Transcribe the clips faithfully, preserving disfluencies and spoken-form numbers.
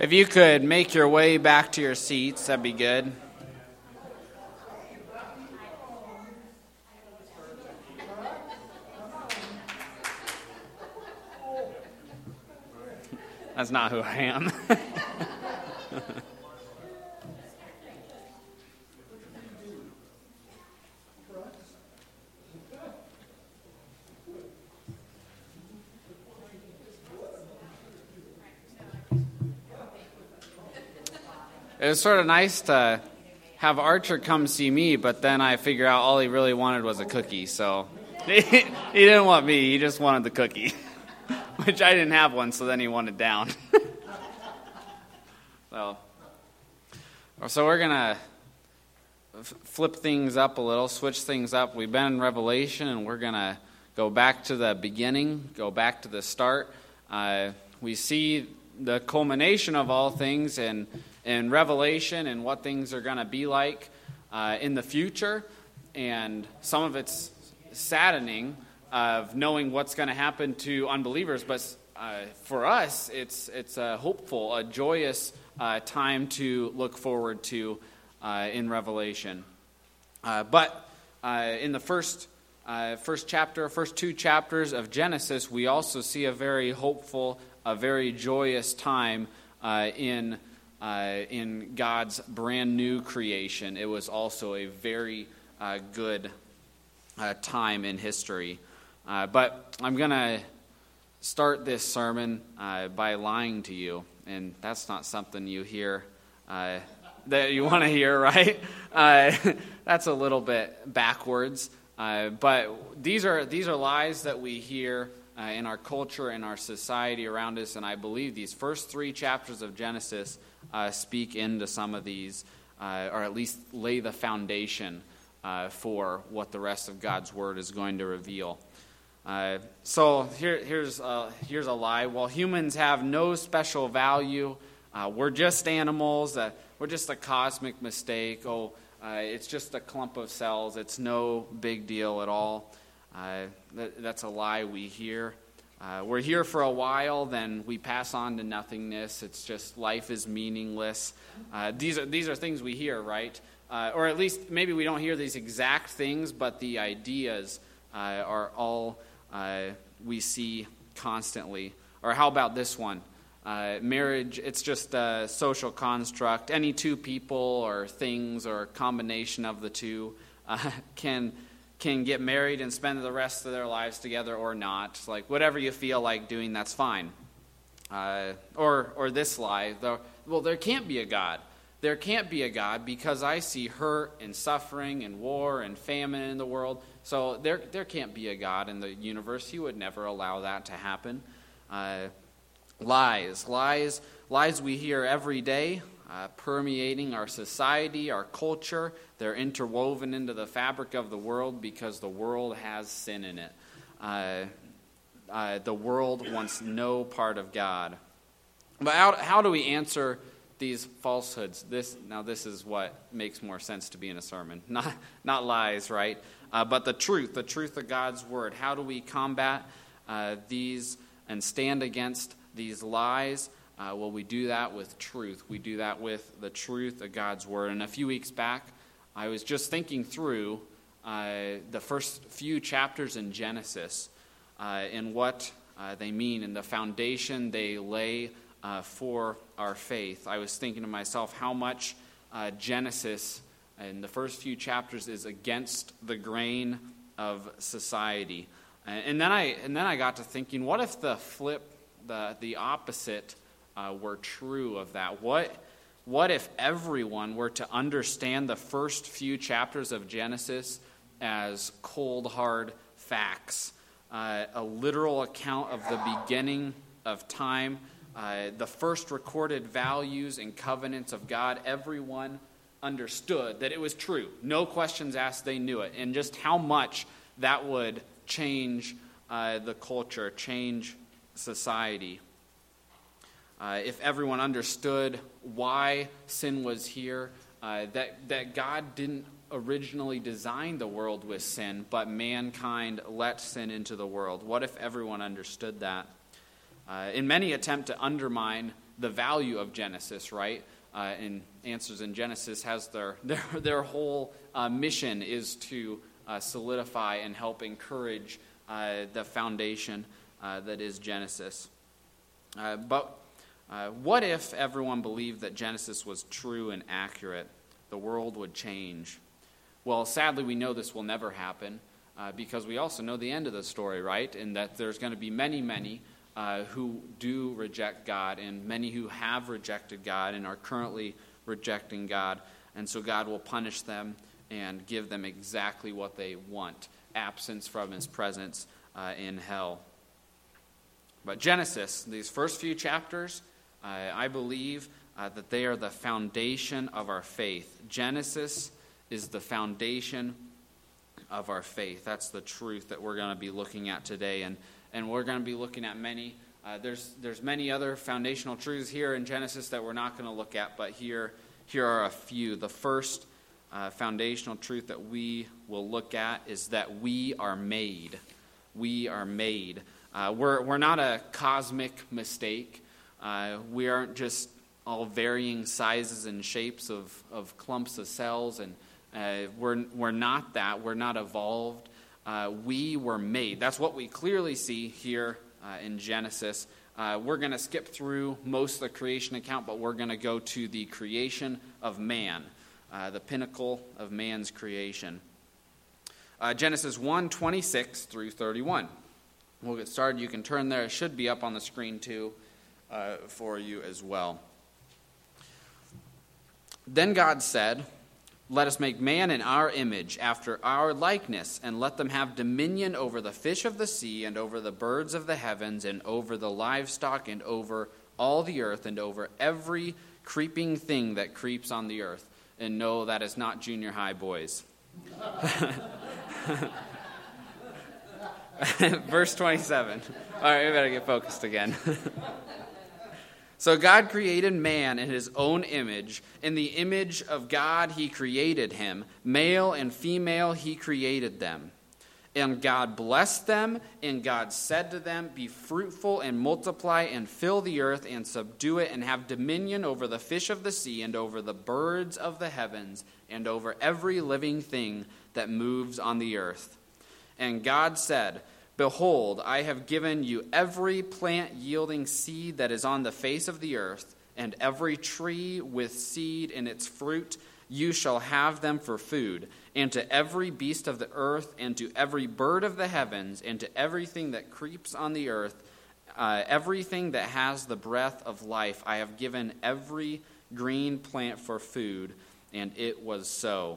If you could make your way back to your seats, that'd be good. That's not who I am. It was sort of nice to have Archer come see me, but then I figure out all he really wanted was a cookie. So he, he didn't want me, he just wanted the cookie, which I didn't have one, so then he wanted down. so, so we're going to f- flip things up a little, switch things up. We've been in Revelation, and we're going to go back to the beginning, go back to the start. Uh, we see the culmination of all things in in Revelation and what things are going to be like uh, in the future. And some of it's saddening of knowing what's going to happen to unbelievers. But uh, for us, it's it's a hopeful, a joyous uh, time to look forward to uh, in Revelation. Uh, but uh, in the first uh, first chapter, first two chapters of Genesis, we also see a very hopeful, a very joyous time uh, in Uh, in God's brand new creation. It was also a very uh, good uh, time in history. Uh, but I'm going to start this sermon uh, by lying to you, and that's not something you hear uh, that you want to hear, right? Uh, that's a little bit backwards. Uh, but these are these are lies that we hear uh, in our culture, in our society around us, and I believe these first three chapters of Genesis Uh, speak into some of these, uh, or at least lay the foundation uh, for what the rest of God's Word is going to reveal. Uh, so here, here's, uh, here's a lie. Well, humans have no special value. Uh, we're just animals. Uh, we're just a cosmic mistake. Oh, uh, it's just a clump of cells. It's no big deal at all. Uh, that, that's a lie we hear. Uh, we're here for a while, then we pass on to nothingness. It's just life is meaningless. Uh, these are these are things we hear, right? Uh, or at least maybe we don't hear these exact things, but the ideas uh, are all uh, we see constantly. Or how about this one? Uh, marriage, it's just a social construct. Any two people or things or a combination of the two uh, can... can get married and spend the rest of their lives together or not. It's like, whatever you feel like doing, that's fine. Uh, or or this lie, the, well, there can't be a God. There can't be a God because I see hurt and suffering and war and famine in the world. So there there can't be a God in the universe. He would never allow that to happen. Uh, lies, lies, lies we hear every day. Uh, permeating our society, our culture. They're interwoven into the fabric of the world because the world has sin in it. Uh, uh, the world wants no part of God. But how, how do we answer these falsehoods? This now, this is what makes more sense to be in a sermon. Not, not lies, right? Uh, but the truth, the truth of God's Word. How do we combat uh, these and stand against these lies? Uh, well, we do that with truth. We do that with the truth of God's Word. And a few weeks back, I was just thinking through uh, the first few chapters in Genesis uh, and what uh, they mean and the foundation they lay uh, for our faith. I was thinking to myself how much uh, Genesis in the first few chapters is against the grain of society. And then I and then I got to thinking, what if the flip, the the opposite Uh, were true of that? What what if everyone were to understand the first few chapters of Genesis as cold, hard facts, uh, a literal account of the beginning of time, uh, the first recorded values and covenants of God? Everyone understood that it was true. No questions asked, they knew it. And just how much that would change uh, the culture, change society. Uh, if everyone understood why sin was here, uh, that, that God didn't originally design the world with sin, but mankind let sin into the world. What if everyone understood that? Uh, and many attempt to undermine the value of Genesis, right? Uh, and Answers in Genesis has their their, their whole uh, mission is to uh, solidify and help encourage uh, the foundation uh, that is Genesis. Uh, but uh, what if everyone believed that Genesis was true and accurate? The world would change. Well, sadly, we know this will never happen uh, because we also know the end of the story, right? And that there's going to be many, many uh, who do reject God and many who have rejected God and are currently rejecting God. And so God will punish them and give them exactly what they want, absence from his presence uh, in hell. But Genesis, these first few chapters, uh, I believe uh, that they are the foundation of our faith. Genesis is the foundation of our faith. That's the truth that we're going to be looking at today. And, and we're going to be looking at many, uh, there's there's many other foundational truths here in Genesis that we're not going to look at, but here, here are a few. The first uh, foundational truth that we will look at is that we are made. We are made. Uh, we're we're not a cosmic mistake. Uh, we aren't just all varying sizes and shapes of, of clumps of cells, and uh, we're we're not that. We're not evolved. Uh, we were made. That's what we clearly see here uh, in Genesis. Uh, we're going to skip through most of the creation account, but we're going to go to the creation of man, uh, the pinnacle of man's creation. Uh, Genesis one twenty-six through thirty-one. We'll get started. You can turn there. It should be up on the screen too uh, for you as well. Then God said, "Let us make man in our image, after our likeness, and let them have dominion over the fish of the sea, and over the birds of the heavens, and over the livestock, and over all the earth, and over every creeping thing that creeps on the earth." And no, that is not junior high boys. Verse twenty-seven. All right, we better get focused again. So God created man in his own image. In the image of God he created him. Male and female he created them. And God blessed them, and God said to them, "Be fruitful and multiply and fill the earth and subdue it, and have dominion over the fish of the sea and over the birds of the heavens and over every living thing that moves on the earth." And God said, "Behold, I have given you every plant yielding seed that is on the face of the earth, and every tree with seed in its fruit. You shall have them for food. And to every beast of the earth, and to every bird of the heavens, and to everything that creeps on the earth, uh, everything that has the breath of life, I have given every green plant for food." And it was so.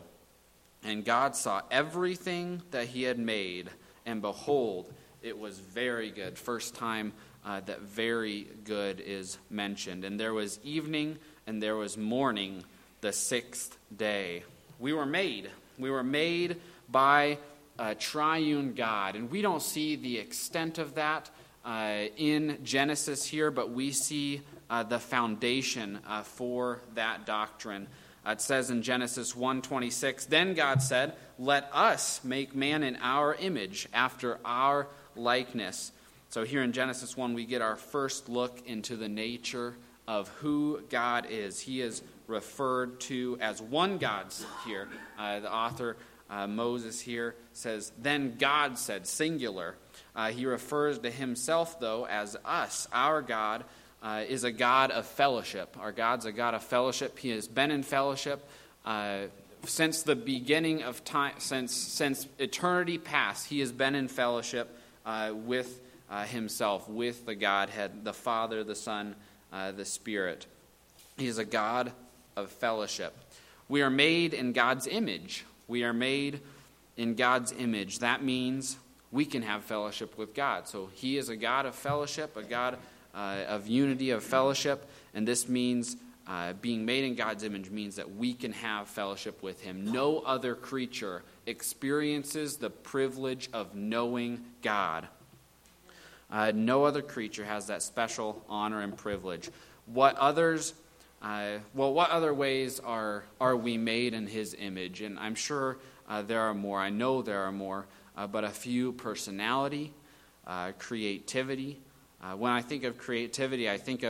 And God saw everything that he had made, and behold, it was very good. First time uh, that very good is mentioned. And there was evening, and there was morning, the sixth day. We were made. We were made by a triune God. And we don't see the extent of that uh, in Genesis here, but we see uh, the foundation uh, for that doctrine. Uh, it says in Genesis one twenty-six, "Then God said, let us make man in our image, after our likeness." So here in Genesis one, we get our first look into the nature of who God is. He is referred to as one God here. Uh, the author, uh, Moses here, says, "Then God said," singular. Uh, he refers to himself, though, as us. Our God uh, is a God of fellowship. Our God's a God of fellowship. He has been in fellowship uh, since the beginning of time, since since eternity past. He has been in fellowship uh, with uh, himself, with the Godhead, the Father, the Son, uh, the Spirit. He is a God of fellowship. We are made in God's image. We are made in God's image. That means we can have fellowship with God. So he is a God of fellowship, a God uh, of unity, of fellowship, and this means uh, being made in God's image means that we can have fellowship with him. No other creature experiences the privilege of knowing God. Uh, no other creature has that special honor and privilege. What others Uh, well, what other ways are are we made in his image? And I'm sure uh, there are more. I know there are more, uh, but a few: personality, uh, creativity. Uh, when I think of creativity, I think of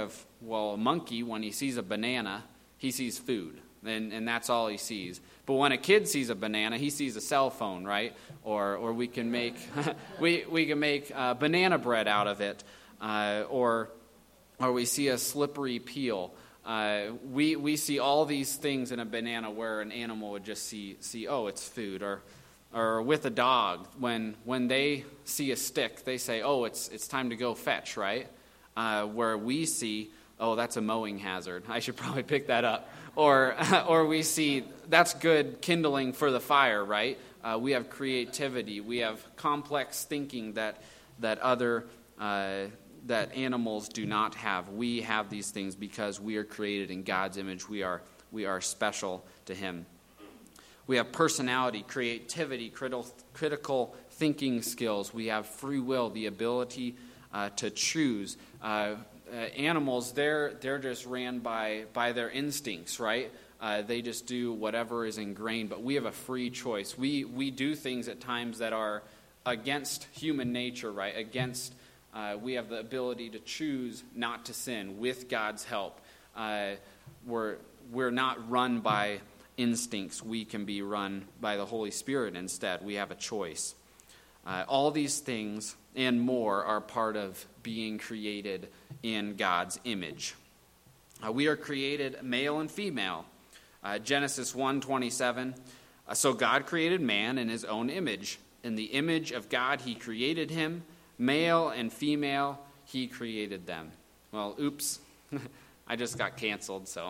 well, a monkey, when he sees a banana, he sees food, and, and that's all he sees. But when a kid sees a banana, he sees a cell phone, right? Or or we can make we we can make uh, banana bread out of it, uh, or or we see a slippery peel. Uh, we we see all these things in a banana where an animal would just see see oh, it's food. Or or with a dog, when when they see a stick, they say, oh, it's it's time to go fetch, right? Uh, where we see, oh, that's a mowing hazard. I should probably pick that up. Or or we see, that's good kindling for the fire, right? Uh, we have creativity. We have complex thinking that that other uh, that animals do not have. We have these things because we are created in God's image. We are we are special to Him. We have personality, creativity, critical critical thinking skills. We have free will, the ability uh, to choose. Uh, uh, animals, they're they're just ran by by their instincts, right? Uh, they just do whatever is ingrained. But we have a free choice. We we do things at times that are against human nature, right? Against uh, we have the ability to choose not to sin with God's help. Uh, we're we're not run by instincts. We can be run by the Holy Spirit instead. We have a choice. Uh, all these things and more are part of being created in God's image. Uh, we are created male and female. Uh, Genesis one twenty-seven. Uh, so God created man in his own image. In the image of God he created him. Male and female he created them. Well, oops. I just got canceled, so.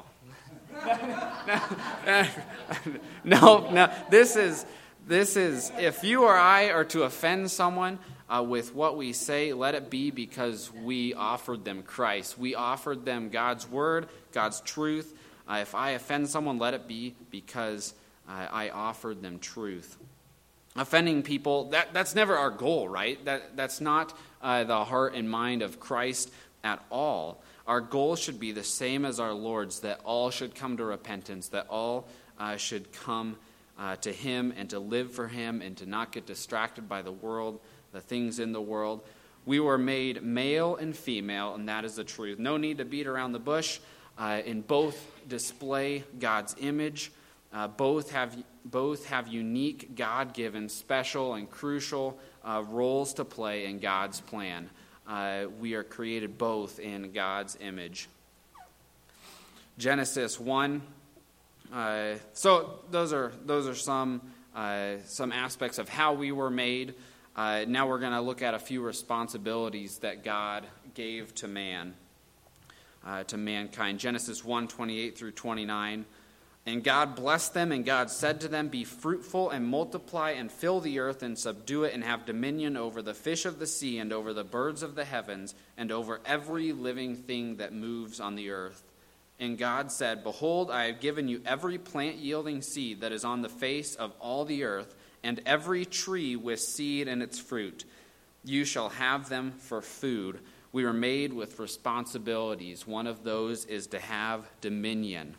no, no. This is, this is, if you or I are to offend someone uh, with what we say, let it be because we offered them Christ. We offered them God's word, God's truth. Uh, if I offend someone, let it be because uh, I offered them truth. Offending people, that, that's never our goal, right? That That's not uh, the heart and mind of Christ at all. Our goal should be the same as our Lord's, that all should come to repentance, that all uh, should come uh, to Him and to live for Him and to not get distracted by the world, the things in the world. We were made male and female, and that is the truth. No need to beat around the bush. Uh, in both display God's image. Uh, both have both have unique, God-given, special, and crucial uh, roles to play in God's plan. Uh, we are created both in God's image. Genesis one. Uh, so those are those are some uh, some aspects of how we were made. Uh, now we're going to look at a few responsibilities that God gave to man, uh, to mankind. Genesis one twenty-eight through twenty-nine. And God blessed them, and God said to them, be fruitful and multiply and fill the earth and subdue it and have dominion over the fish of the sea and over the birds of the heavens and over every living thing that moves on the earth. And God said, behold, I have given you every plant yielding seed that is on the face of all the earth, and every tree with seed in its fruit. You shall have them for food. We are made with responsibilities. One of those is to have dominion.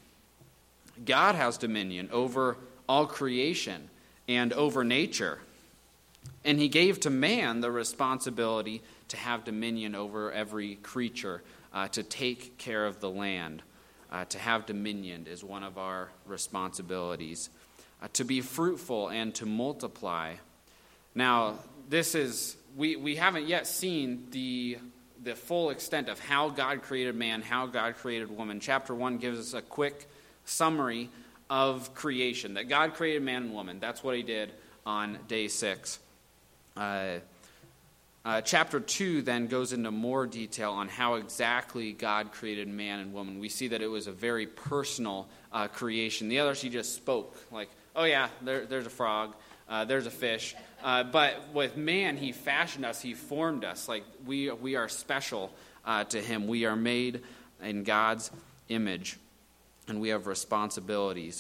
God has dominion over all creation and over nature. And He gave to man the responsibility to have dominion over every creature, uh, to take care of the land. Uh, to have dominion is one of our responsibilities. Uh, to be fruitful and to multiply. Now, this is, we, we haven't yet seen the, the full extent of how God created man, how God created woman. Chapter one gives us a quick summary of creation, that God created man and woman. That's what He did on day six. Uh, uh, chapter two then goes into more detail on how exactly God created man and woman. We see that it was a very personal uh, creation. The others He just spoke, like, oh yeah, there, there's a frog, uh, there's a fish. Uh, but with man, He fashioned us, He formed us. Like we, we are special uh, to Him. We are made in God's image. And we have responsibilities.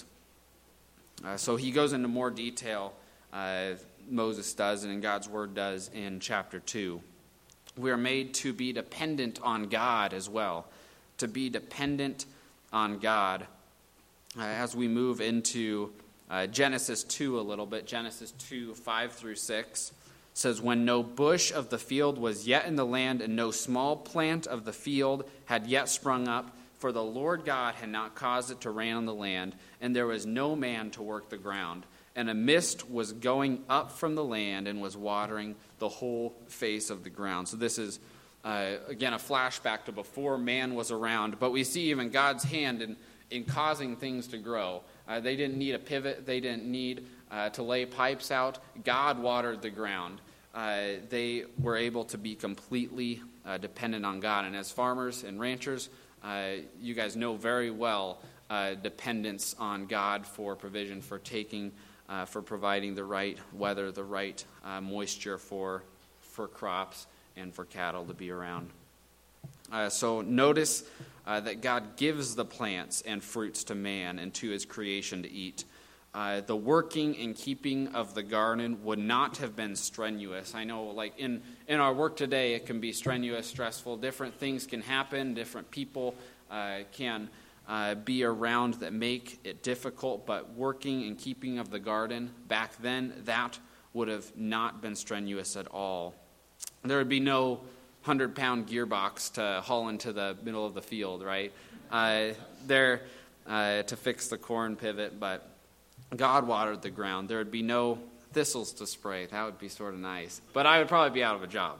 Uh, so he goes into more detail, uh, Moses does, and in God's Word does in chapter two. We are made to be dependent on God as well. To be dependent on God. Uh, as we move into uh, Genesis two a little bit, Genesis two, five through six. It says, when no bush of the field was yet in the land, and no small plant of the field had yet sprung up, for the Lord God had not caused it to rain on the land, and there was no man to work the ground. And a mist was going up from the land and was watering the whole face of the ground. So this is, uh, again, a flashback to before man was around. But we see even God's hand in, in causing things to grow. Uh, they didn't need a pivot. They didn't need uh, to lay pipes out. God watered the ground. Uh, they were able to be completely uh, dependent on God. And as farmers and ranchers, uh, you guys know very well uh, dependence on God for provision, for taking, uh, for providing the right weather, the right uh, moisture for for crops and for cattle to be around. Uh, so notice uh, that God gives the plants and fruits to man and to his creation to eat. Uh, the working and keeping of the garden would not have been strenuous. I know, like, in, in our work today, it can be strenuous, stressful. Different things can happen. Different people uh, can uh, be around that make it difficult. But working and keeping of the garden, back then, that would have not been strenuous at all. There would be no hundred-pound gearbox to haul into the middle of the field, right? Uh, there uh, to fix the corn pivot, but God watered the ground. There would be no thistles to spray. That would be sort of nice. But I would probably be out of a job.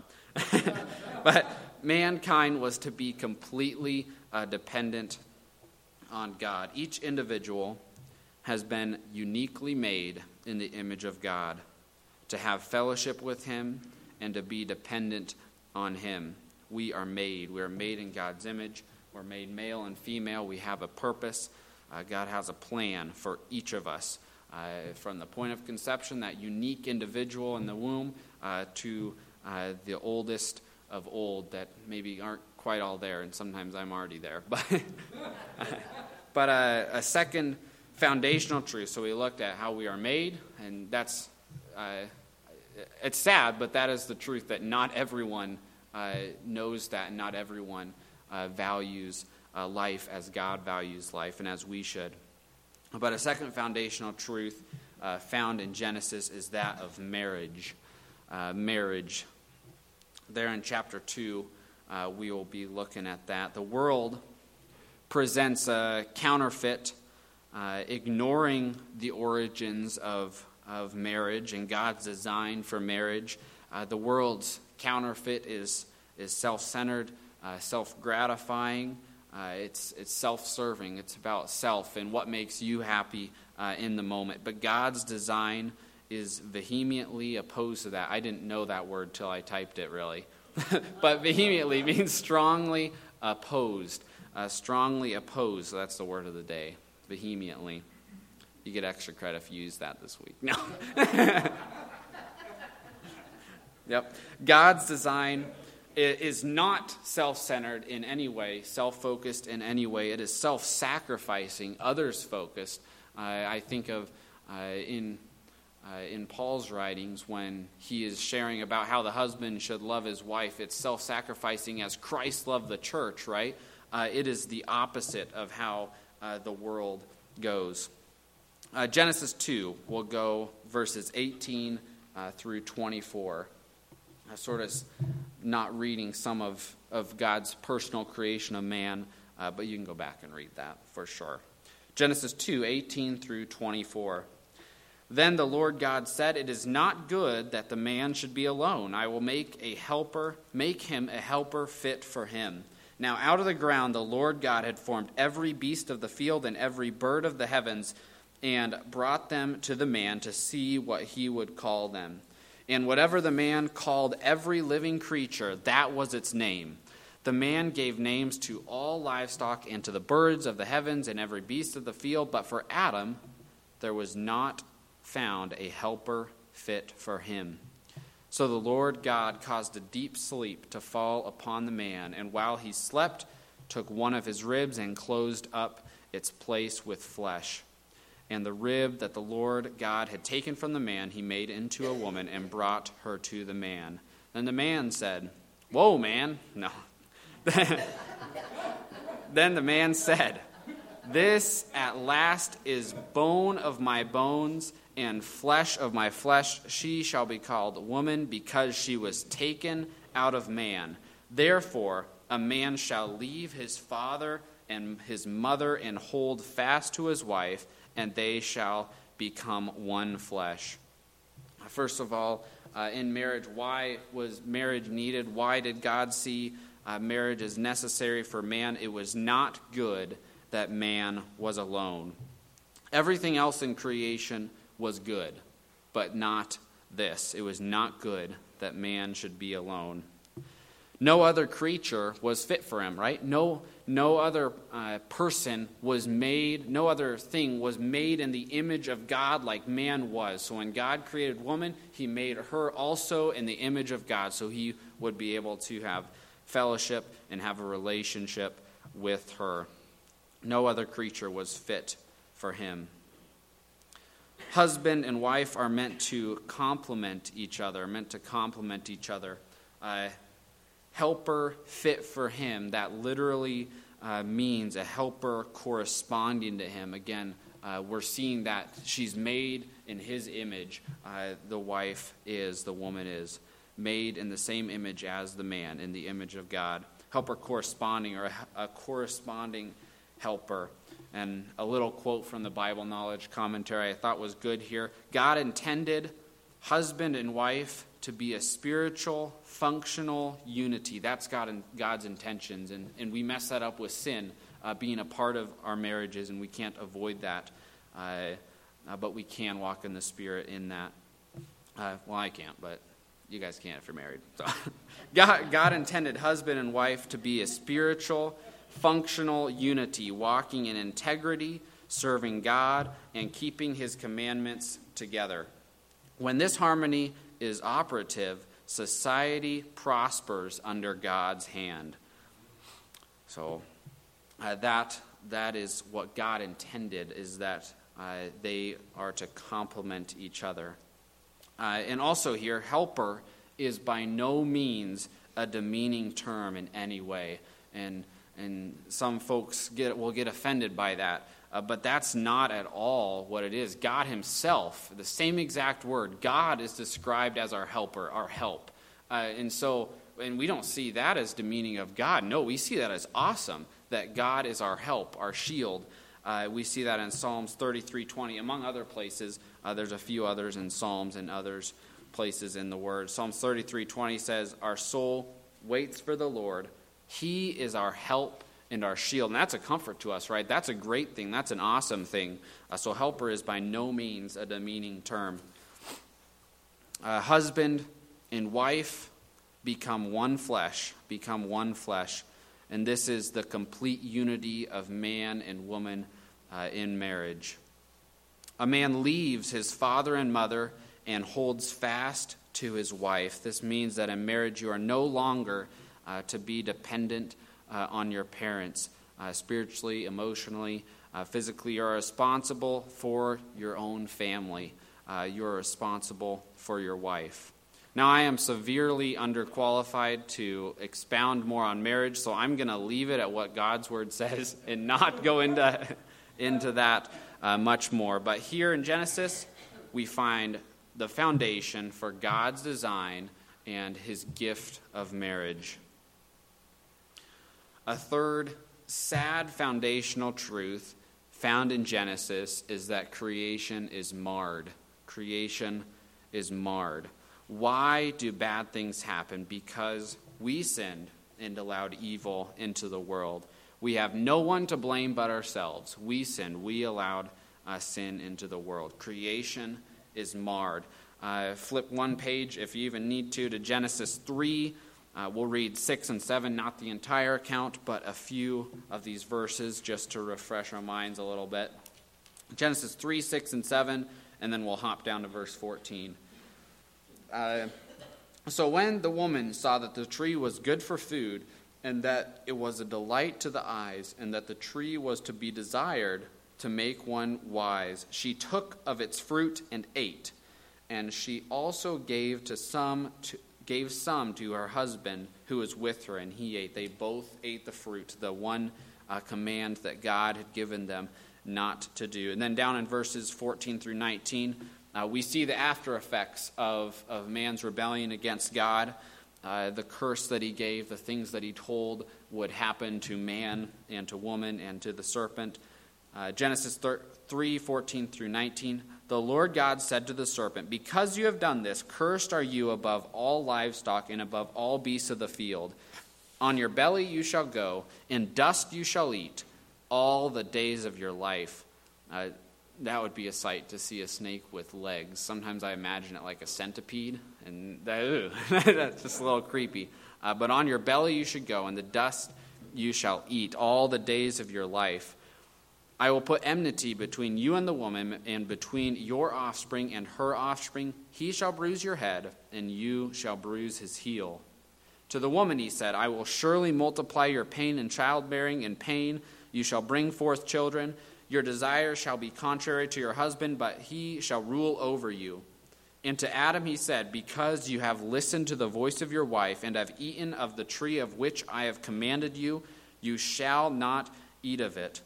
But mankind was to be completely uh, dependent on God. Each individual has been uniquely made in the image of God, to have fellowship with him and to be dependent on him. We are made. We are made in God's image. We're made male and female. We have a purpose. Uh, God has a plan for each of us, uh, from the point of conception, that unique individual in the womb, uh, to uh, the oldest of old that maybe aren't quite all there, and sometimes I'm already there. But, but uh, a second foundational truth. So we looked at how we are made, and that's uh, it's sad, but that is the truth, that not everyone uh, knows that, and not everyone uh, values Uh, life as God values life and as we should. But a second foundational truth uh, found in Genesis is that of marriage. Uh, marriage. There in chapter two, uh, we will be looking at that. The world presents a counterfeit, uh, ignoring the origins of, of marriage and God's design for marriage. Uh, the world's counterfeit is, is self-centered, uh, self-gratifying. Uh, it's it's self-serving. It's about self and what makes you happy uh, in the moment. But God's design is vehemently opposed to that. I didn't know that word till I typed it, really. But vehemently means strongly opposed. Uh, strongly opposed. So that's the word of the day. Vehemently. You get extra credit if you use that this week. No. Yep. God's design is not self-centered in any way, self-focused in any way. It is self-sacrificing, others-focused. Uh, I think of uh, in uh, in Paul's writings when he is sharing about how the husband should love his wife. It's self-sacrificing as Christ loved the church, right? Uh, it is the opposite of how uh, the world goes. Uh, Genesis two, we'll go verses eighteen uh, through twenty-four. I sort of not reading some of, of God's personal creation of man, uh, but you can go back and read that for sure. Genesis two, eighteen through twenty-four. Then the Lord God said, "It is not good that the man should be alone. I will make a helper, make him a helper fit for him." Now out of the ground the Lord God had formed every beast of the field and every bird of the heavens, and brought them to the man to see what he would call them. And whatever the man called every living creature, that was its name. The man gave names to all livestock and to the birds of the heavens and every beast of the field. But for Adam, there was not found a helper fit for him. So the Lord God caused a deep sleep to fall upon the man, and while he slept, took one of his ribs and closed up its place with flesh. And the rib that the Lord God had taken from the man, he made into a woman and brought her to the man. Then the man said, "Whoa, man." No. Then the man said, "This at last is bone of my bones and flesh of my flesh. She shall be called woman, because she was taken out of man. Therefore, a man shall leave his father and his mother and hold fast to his wife, and they shall become one flesh. First of all, uh, in marriage, why was marriage needed? Why did God see uh, marriage as necessary for man? It was not good that man was alone. Everything else in creation was good, but not this. It was not good that man should be alone. No other creature was fit for him, right? No, no other uh, person was made, no other thing was made in the image of God like man was. So when God created woman, he made her also in the image of God, so he would be able to have fellowship and have a relationship with her. No other creature was fit for him. Husband and wife are meant to complement each other, meant to complement each other. Uh, helper fit for him, that literally uh, means a helper corresponding to him. Again, uh, we're seeing that she's made in his image. Uh, the wife is, the woman is, made in the same image as the man, in the image of God. Helper corresponding, or a, a corresponding helper. And a little quote from the Bible Knowledge Commentary I thought was good here. God intended husband and wife to be a spiritual, functional unity. That's God and God's intentions. And, and we mess that up with sin uh, being a part of our marriages, and we can't avoid that. Uh, uh, but we can walk in the Spirit in that. Uh, well, I can't, but you guys can't if you're married. So God, God intended husband and wife to be a spiritual, functional unity, walking in integrity, serving God, and keeping his commandments together. When this harmony is operative, society prospers under God's hand. So uh, that that is what God intended, is that uh, they are to complement each other. Uh, and also here, helper is by no means a demeaning term in any way. And And some folks get will get offended by that. Uh, but that's not at all what it is. God himself, the same exact word, God is described as our helper, our help. Uh, and so, and we don't see that as demeaning of God. No, we see that as awesome, that God is our help, our shield. Uh, we see that in Psalms thirty-three twenty, among other places. Uh, there's a few others in Psalms and others places in the Word. Psalms thirty-three twenty says, "Our soul waits for the Lord. He is our help and our shield." And that's a comfort to us, right? That's a great thing. That's an awesome thing. Uh, so helper is by no means a demeaning term. Uh, husband and wife become one flesh, become one flesh. And this is the complete unity of man and woman uh, in marriage. A man leaves his father and mother and holds fast to his wife. This means that in marriage you are no longer Uh, to be dependent uh, on your parents, uh, spiritually, emotionally, uh, physically. You're responsible for your own family. Uh, you're responsible for your wife. Now, I am severely underqualified to expound more on marriage, so I'm going to leave it at what God's Word says and not go into, into that uh, much more. But here in Genesis, we find the foundation for God's design and his gift of marriage. A third sad foundational truth found in Genesis is that creation is marred. Creation is marred. Why do bad things happen? Because we sinned and allowed evil into the world. We have no one to blame but ourselves. We sinned. We allowed uh, sin into the world. Creation is marred. Uh, flip one page, if you even need to, to Genesis three. Uh, we'll read six and seven, not the entire account, but a few of these verses just to refresh our minds a little bit. Genesis three, six, and seven, and then we'll hop down to verse fourteen. Uh, so when the woman saw that the tree was good for food, and that it was a delight to the eyes, and that the tree was to be desired to make one wise, she took of its fruit and ate. And she also gave to some to gave some to her husband who was with her, and he ate. They both ate the fruit, the one uh, command that God had given them not to do. And then down in verses fourteen through nineteen, Uh, we see the after effects of, of man's rebellion against God, uh, the curse that he gave, the things that he told would happen to man and to woman and to the serpent. Uh, Genesis three, fourteen through nineteen. The Lord God said to the serpent, because you have done this, cursed are you above all livestock and above all beasts of the field. On your belly you shall go, in dust you shall eat all the days of your life. Uh, that would be a sight to see a snake with legs. Sometimes I imagine it like a centipede, and that, ew, that's just a little creepy. Uh, but on your belly you should go, in the dust you shall eat all the days of your life. I will put enmity between you and the woman, and between your offspring and her offspring. He shall bruise your head, and you shall bruise his heel. To the woman he said, I will surely multiply your pain in childbearing. In pain you shall bring forth children. Your desire shall be contrary to your husband, but he shall rule over you. And to Adam he said, because you have listened to the voice of your wife, and have eaten of the tree of which I have commanded you, you shall not eat of it.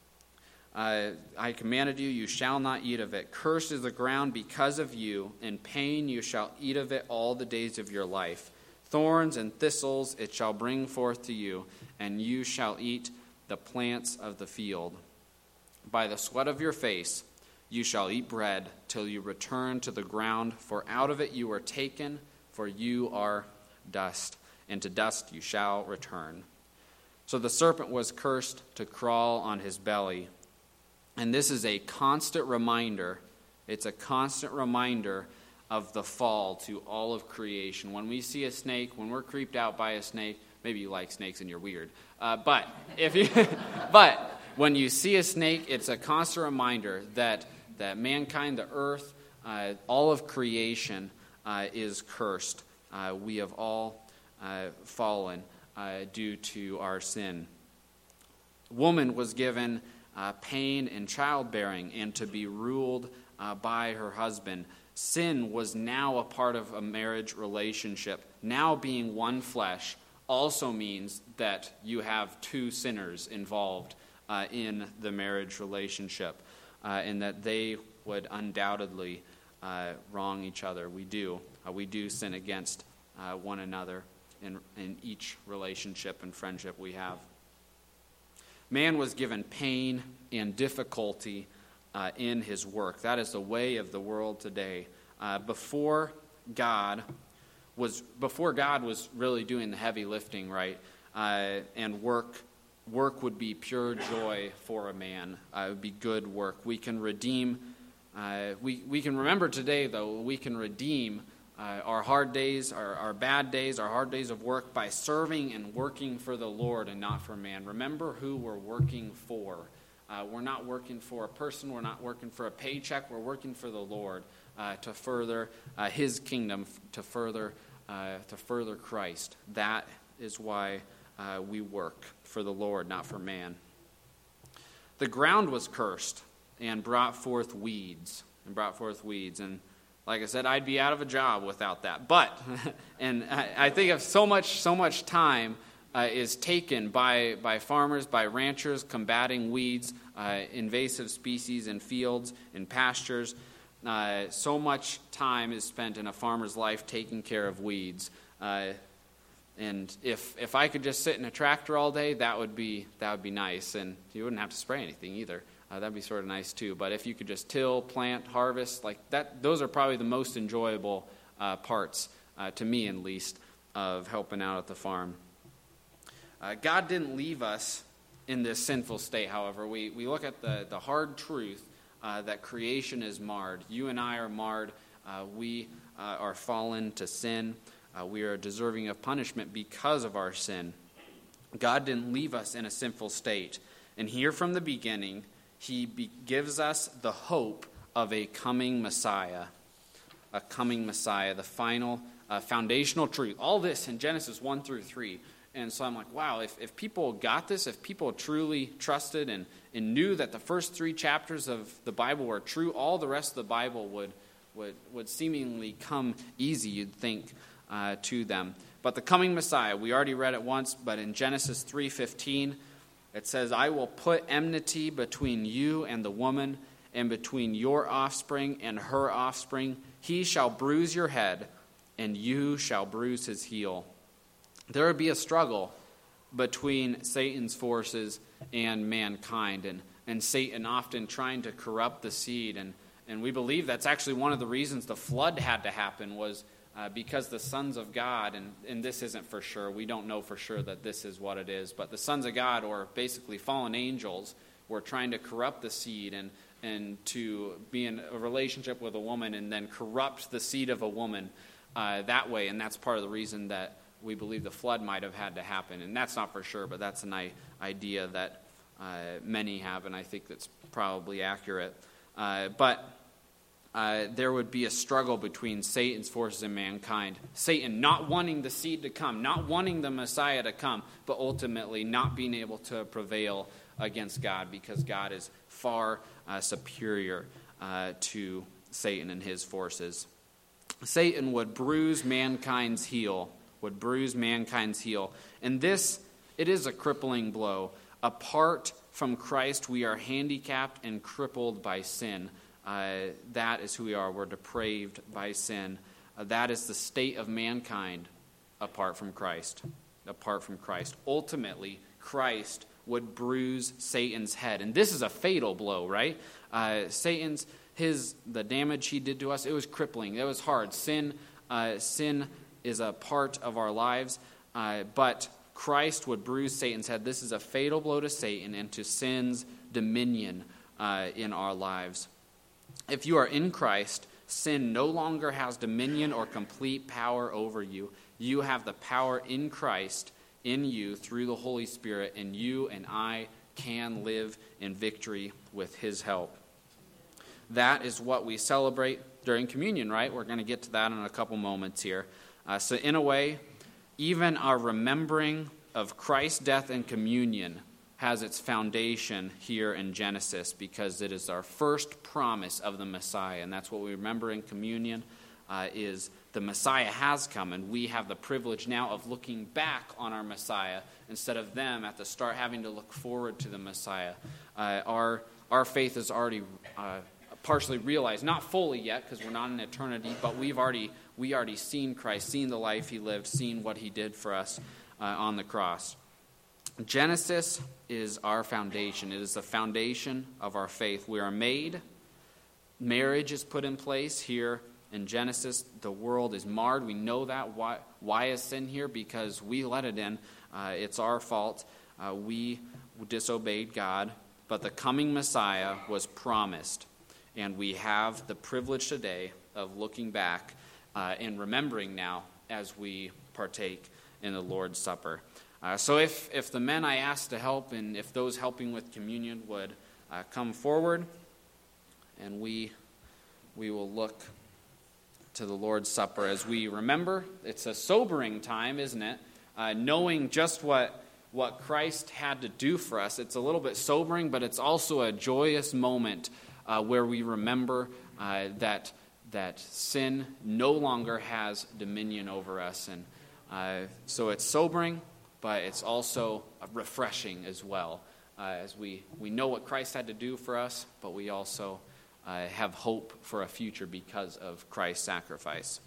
Uh, I commanded you, you shall not eat of it. Cursed is the ground because of you. In pain you shall eat of it all the days of your life. Thorns and thistles it shall bring forth to you, and you shall eat the plants of the field. By the sweat of your face you shall eat bread till you return to the ground, for out of it you were taken, for you are dust, and to dust you shall return. So the serpent was cursed to crawl on his belly. And this is a constant reminder, it's a constant reminder of the fall to all of creation. When we see a snake, when we're creeped out by a snake, maybe you like snakes and you're weird, uh, but if you, but when you see a snake, it's a constant reminder that, that mankind, the earth, uh, all of creation uh, is cursed. Uh, we have all uh, fallen uh, due to our sin. Woman was given Uh, pain in childbearing and to be ruled uh, by her husband. Sin was now a part of a marriage relationship. Now being one flesh also means that you have two sinners involved uh, in the marriage relationship, uh, and that they would undoubtedly uh, wrong each other. We do. Uh, we do sin against uh, one another in, in each relationship and friendship we have. Man was given pain and difficulty uh, in his work. That is the way of the world today. Uh, before God was before God was really doing the heavy lifting, right? Uh, and work work would be pure joy for a man. Uh, it would be good work. We can redeem. Uh, we we can remember today, though. We can redeem Uh, our hard days, our, our bad days, our hard days of work by serving and working for the Lord and not for man. Remember who we're working for. Uh, we're not working for a person. We're not working for a paycheck. We're working for the Lord uh, to further uh, His kingdom, to further uh, to further Christ. That is why uh, we work for the Lord, not for man. The ground was cursed and brought forth weeds, and brought forth weeds, and like I said, I'd be out of a job without that. But, and I, I think of so much, so much time uh, is taken by, by farmers, by ranchers, combating weeds, uh, invasive species in fields, in pastures. Uh, so much time is spent in a farmer's life taking care of weeds. Uh, and if if I could just sit in a tractor all day, that would be that would be nice, and you wouldn't have to spray anything either. Uh, that'd be sort of nice too. But if you could just till, plant, harvest, like that, those are probably the most enjoyable uh, parts, uh, to me at least, of helping out at the farm. Uh, God didn't leave us in this sinful state, however. We we look at the, the hard truth uh, that creation is marred. You and I are marred. Uh, we uh, are fallen to sin. Uh, we are deserving of punishment because of our sin. God didn't leave us in a sinful state. And here from the beginning, He be, gives us the hope of a coming Messiah, a coming Messiah, the final uh, foundational truth. All this in Genesis one through three. And so I'm like, wow, if, if people got this, if people truly trusted and, and knew that the first three chapters of the Bible were true, all the rest of the Bible would would, would seemingly come easy, you'd think, uh, to them. But the coming Messiah, we already read it once, but in Genesis three fifteen, it says, I will put enmity between you and the woman, and between your offspring and her offspring. He shall bruise your head, and you shall bruise his heel." There would be a struggle between Satan's forces and mankind, and, and Satan often trying to corrupt the seed. And, and we believe that's actually one of the reasons the flood had to happen, was uh, because the sons of God, and, and this isn't for sure, we don't know for sure that this is what it is, but the sons of God, or basically fallen angels, were trying to corrupt the seed and, and to be in a relationship with a woman and then corrupt the seed of a woman uh, that way. And that's part of the reason that we believe the flood might have had to happen. And that's not for sure, but that's an I- idea that uh, many have, and I think that's probably accurate. Uh, but uh, there would be a struggle between Satan's forces and mankind. Satan not wanting the seed to come, not wanting the Messiah to come, but ultimately not being able to prevail against God, because God is far uh, superior uh, to Satan and his forces. Satan would bruise mankind's heel, would bruise mankind's heel. And this, it is a crippling blow. Apart from Christ, we are handicapped and crippled by sin. Uh, that is who we are. We're depraved by sin. Uh, that is the state of mankind apart from Christ. Apart from Christ. Ultimately, Christ would bruise Satan's head. And this is a fatal blow, right? Uh, Satan's, his, the damage he did to us, it was crippling. It was hard. Sin, uh, sin is a part of our lives, uh, but Christ would bruise Satan's head. This is a fatal blow to Satan and to sin's dominion uh, in our lives. If you are in Christ, sin no longer has dominion or complete power over you. You have the power in Christ in you through the Holy Spirit, and you and I can live in victory with his help. That is what we celebrate during communion, right? We're going to get to that in a couple moments here. Uh, so in a way, even our remembering of Christ's death and communion has its foundation here in Genesis, because it is our first promise of the Messiah. And that's what we remember in communion, uh, is the Messiah has come, and we have the privilege now of looking back on our Messiah instead of them at the start having to look forward to the Messiah. Uh, our, our faith is already uh, partially realized, not fully yet because we're not in eternity, but we've already we already seen Christ, seen the life he lived, seen what he did for us uh, on the cross. Genesis is our foundation. It is the foundation of our faith. We are made. Marriage is put in place here in Genesis. The world is marred. We know that. Why, why is sin here? Because we let it in. Uh, it's our fault. Uh, we disobeyed God. But the coming Messiah was promised. And we have the privilege today of looking back uh, and remembering now as we partake in the Lord's Supper. Uh, so if, if the men I asked to help, and if those helping with communion would uh, come forward, and we we will look to the Lord's Supper as we remember. It's a sobering time, isn't it? Uh, knowing just what what Christ had to do for us. It's a little bit sobering, but it's also a joyous moment uh, where we remember uh, that that sin no longer has dominion over us. And uh, so it's sobering, but it's also refreshing as well, uh, as we, we know what Christ had to do for us, but we also uh, have hope for a future because of Christ's sacrifice.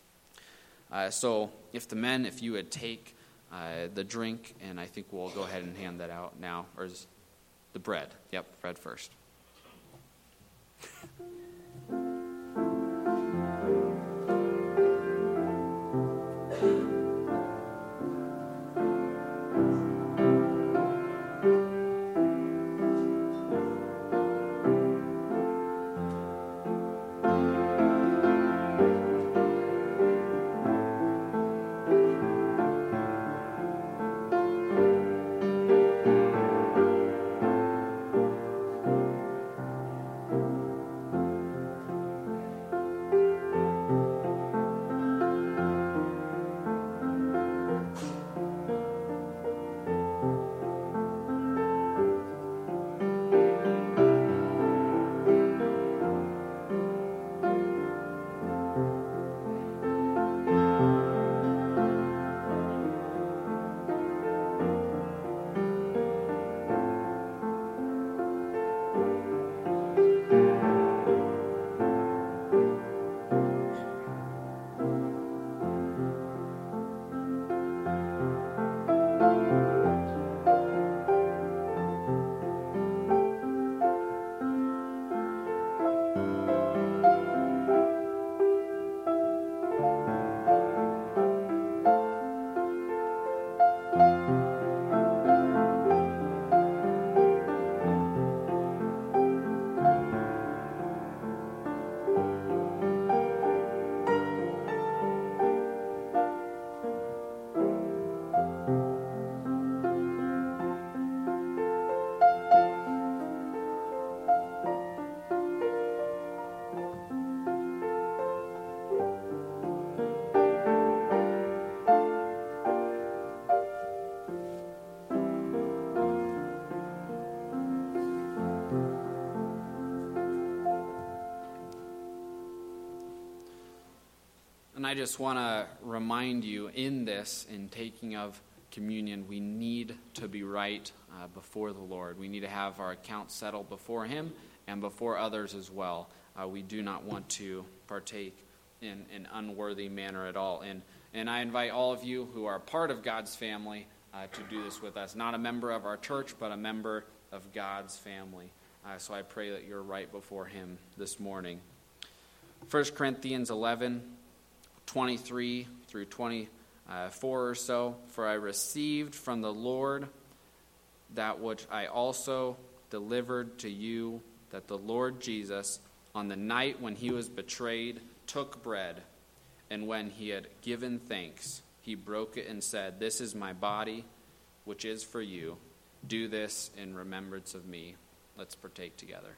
Uh, so if the men, if you would take uh, the drink, and I think we'll go ahead and hand that out now, or is the bread. Yep, bread first. And I just want to remind you in this, in taking of communion, we need to be right uh, before the Lord. We need to have our accounts settled before Him and before others as well. Uh, we do not want to partake in an unworthy manner at all. And, and I invite all of you who are part of God's family uh, to do this with us. Not a member of our church, but a member of God's family. Uh, so I pray that you're right before Him this morning. First Corinthians eleven, twenty-three through twenty-four or so. For I received from the Lord that which I also delivered to you, that the Lord Jesus, on the night when He was betrayed, took bread, and when He had given thanks, He broke it and said, "This is my body, which is for you. Do this in remembrance of me." Let's partake together.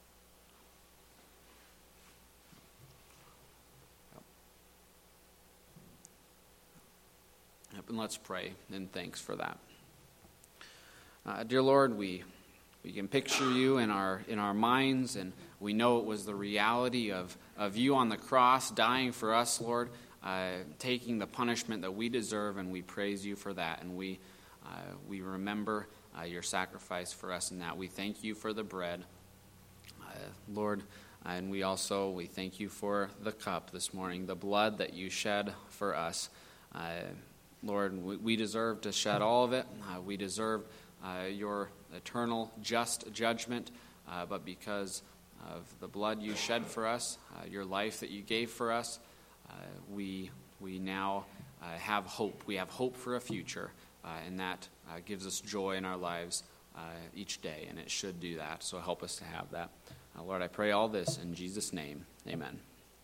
And let's pray in thanks for that. Uh, dear Lord, we we can picture you in our in our minds, and we know it was the reality of, of you on the cross dying for us, Lord, uh, taking the punishment that we deserve, and we praise you for that. And we uh, we remember uh, your sacrifice for us in that. We thank you for the bread, uh, Lord, and we also we thank you for the cup this morning, the blood that you shed for us. Uh, Lord, we deserve to shed all of it. Uh, we deserve uh, your eternal just judgment, uh, but because of the blood you shed for us, uh, your life that you gave for us, uh, we we now uh, have hope. We have hope for a future, uh, and that uh, gives us joy in our lives uh, each day, and it should do that. So help us to have that. Uh, Lord, I pray all this in Jesus' name. Amen.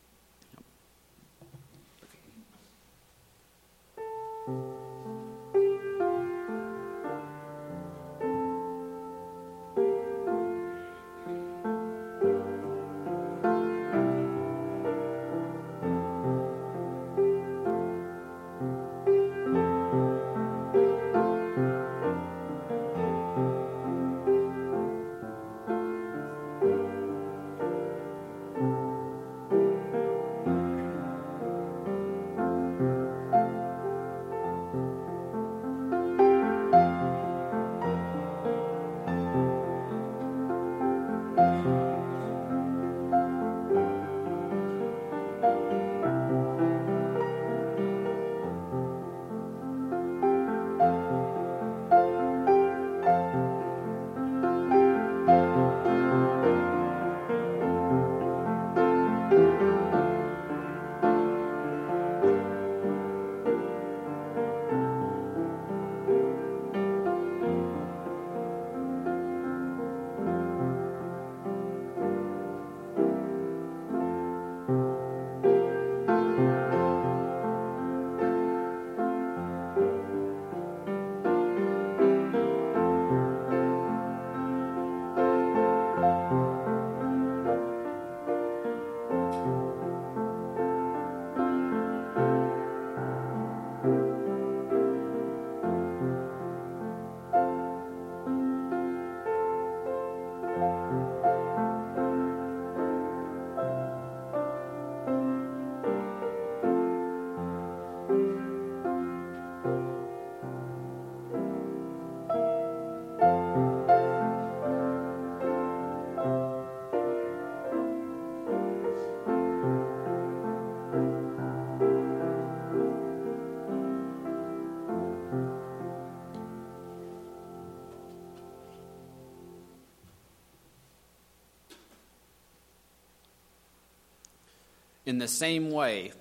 In the same way,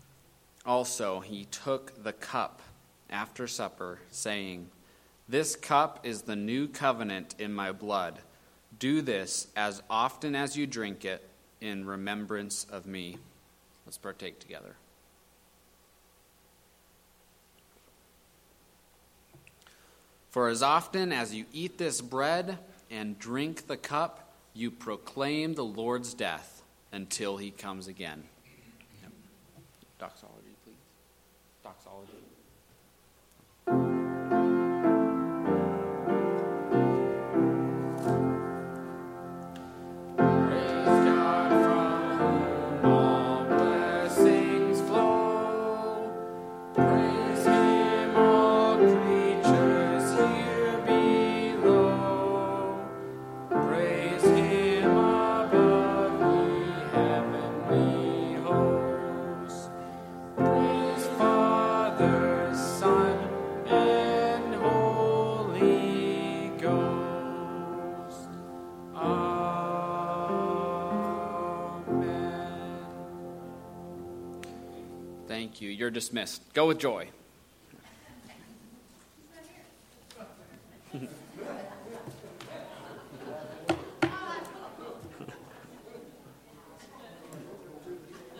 also, he took the cup after supper, saying, "This cup is the new covenant in my blood. Do this as often as you drink it in remembrance of me." Let's partake together. For as often as you eat this bread and drink the cup, you proclaim the Lord's death until he comes again. Yep. Doxology, please. Doxology. Praise God from whom all blessings flow. Thank you. You're dismissed. Go with joy.